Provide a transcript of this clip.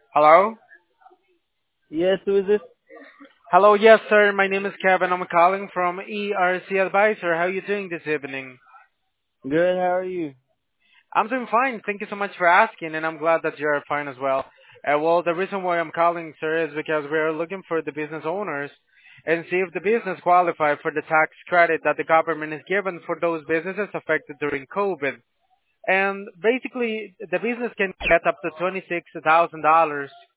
Hello? Yes, who is this? Hello, yes, sir. My name is Kevin. I'm calling from ERC Advisor. How are you doing this evening? Good, how are you? I'm doing fine. Thank you so much for asking, and I'm glad that you're fine as well. Well, the reason why I'm calling, sir, is because we're looking for the business owners and see if the business qualify for the tax credit that the government has given for those businesses affected during COVID. And basically, the business can get up to $26,000